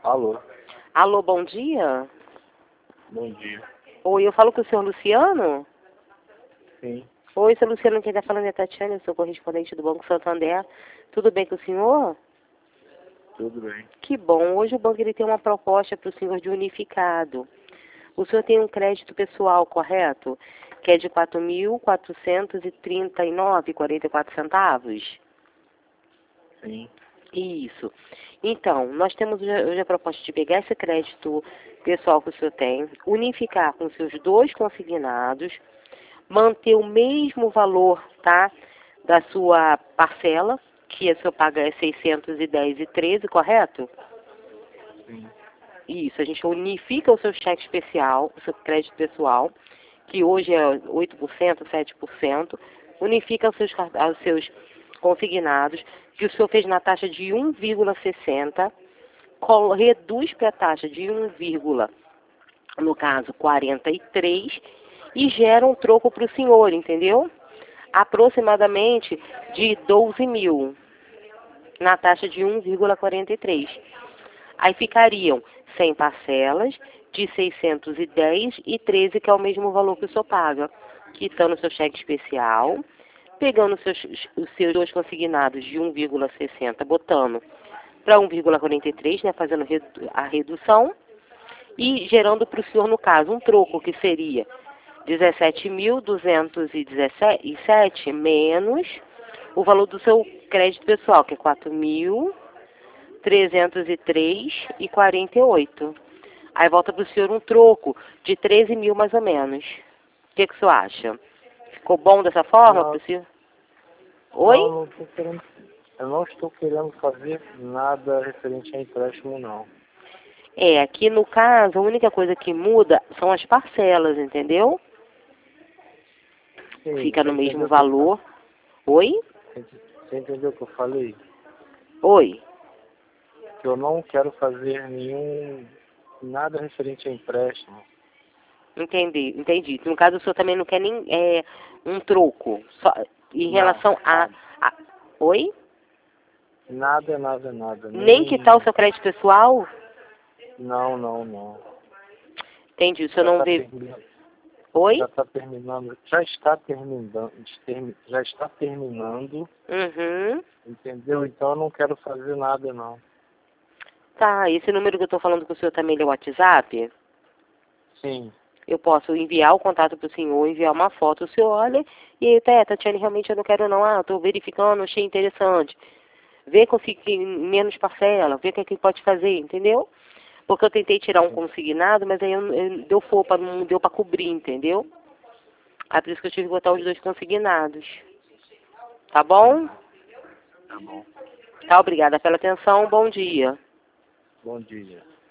Alô, Alô, bom dia. bom dia. Oi, eu falo com o senhor Luciano? Sim, Oi, senhor Luciano, quem está falando é a Tatiana, eu sou correspondente do Banco Santander. Tudo bem com o senhor? tudo bem. Que bom. Hoje o banco ele tem uma proposta para o senhor de unificado. O senhor tem um crédito pessoal, correto? Que é de R$ 4.439,44. Sim, Isso. Então, nós temos hoje a proposta de pegar esse crédito pessoal que o senhor tem, unificar com os seus dois consignados, manter o mesmo valor, tá, da sua parcela, que o senhor paga é 610,13, correto? sim. Isso, a gente unifica o seu cheque especial, o seu crédito pessoal, que hoje é 8%, 7%, unifica os seus consignados, que o senhor fez na taxa de 1,60, reduz para a taxa de 1, no caso 43, e gera um troco para o senhor, entendeu? Aproximadamente de 12 mil, na taxa de 1,43. Aí ficariam 100 parcelas de 610,13, que é o mesmo valor que o senhor paga, quitando o seu cheque especial, pegando os seus dois consignados de 1,60, botando para 1,43, né, fazendo a redução, e gerando para o senhor, no caso, um troco, que seria 17.217 menos o valor do seu crédito pessoal, que é 4.303,48. Aí volta para o senhor um troco de 13 mil mais ou menos. O que o senhor acha? Ficou bom dessa forma para Não, o senhor? não, Oi? não tô querendo, eu não estou querendo fazer nada referente a empréstimo, não. É, aqui no caso, a única coisa que muda são as parcelas, entendeu? Sim, Fica você no mesmo entendeu o que eu falei? valor. Oi? Você entendeu o que eu falei? Oi. Que eu não quero fazer nada referente a empréstimo. Entendi. No caso, o senhor também não quer nem um troco. Só em Não, relação nada. a... Oi? Nada. Nem quitar o Nem. seu crédito pessoal? Não, não, não. Entendi. O senhor Já não está vê... terminando. Já Oi? está terminando. Já está terminando. Já está terminando. Uhum. Entendeu? Então eu não quero fazer nada, não. Tá, esse número que eu estou falando com o senhor também é o WhatsApp? Sim, Eu posso enviar o contato para o senhor, enviar uma foto, o senhor olha e, Tatiane, realmente eu não quero não, estou verificando, achei interessante. Vê conseguir menos parcela, vê o que é que pode fazer, entendeu? Porque eu tentei tirar um consignado, mas aí deu fopa, não deu para cobrir, entendeu? Aí por isso que eu tive que botar os dois consignados. Tá bom? entendi. Tá bom. Tá, obrigada pela atenção, bom dia. Bom dia.